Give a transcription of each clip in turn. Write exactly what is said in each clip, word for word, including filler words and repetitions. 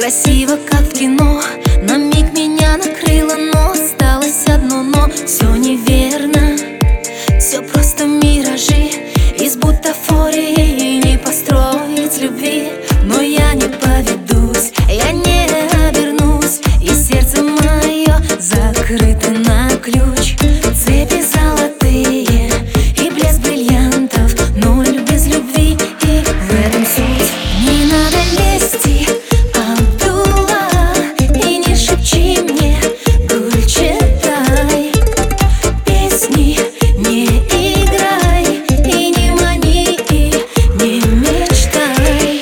красиво, как в кино. На миг меня накрыло, но осталось одно но. Все неверно, все просто миражи. Из бутафории не построить любви. Но я не поведусь, я не обернусь, и сердце мое закрыто на ключ. Цепи золотые и блеск бриллиантов, ноль без любви, и в этом суть. Не надо лезть, Абдулла, и не шепчи мне гульчатай. Песни не играй, и не мани, и не мечтай.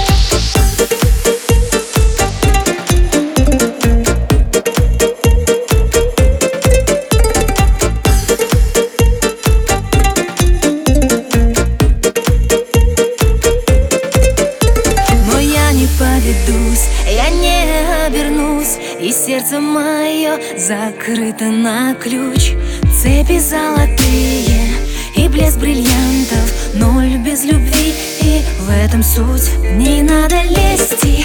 Но я не поведусь, я не обернусь, и сердце мое закрыто на ключ. Цепи золотые и блеск бриллиантов, ноль без любви, и в этом суть. Не надо лезть,